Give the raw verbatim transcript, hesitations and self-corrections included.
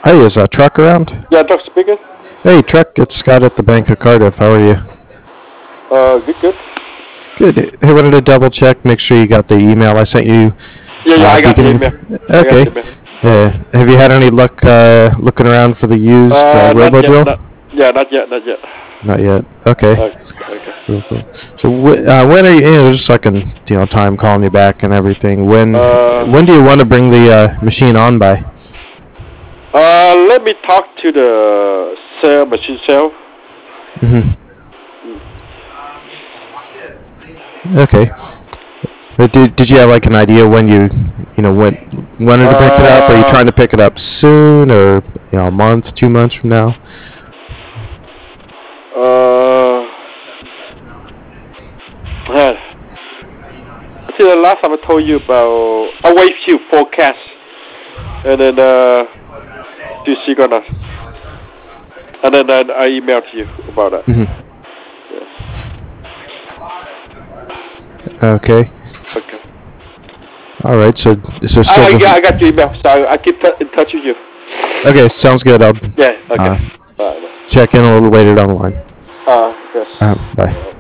Hey, is a truck around? Yeah, Doc speaking. Hey, truck, it's Scott at the Bank of Cardiff. How are you? Uh, good, good. Good. Hey, wanted to double check, make sure you got the email I sent you. Yeah, yeah, Uh, I got the beginning. email. I got Okay. the email. Uh, have you had any luck uh, looking around for the used uh, Uh, not robo yet, drill? not. Yeah, not yet, not yet. Not yet. Okay. Okay, okay. Cool, cool. So wh- uh, when are you? You know, just so I can, you know, time calling you back and everything. When Uh, when do you want to bring the uh, machine on by? uh, let me talk to the sale machine sale. hmm Okay. But did, did you have like an idea when you, you know, when wanted to pick it up? Are you Uh, trying to pick it up soon, or you know, a month, two months from now? uh, man. I think the last time I told you about a wave shield forecast, and then uh, you see gonna, and then uh, I emailed you about that. hmm Yeah. Okay. Okay. All right. So so I, still I, just yeah, I got your email, so I, I keep t- in touch with you. okay. Sounds good. I'll Yeah. Okay. uh, Bye. check in a little later down the line. Uh, yes. Uh, bye.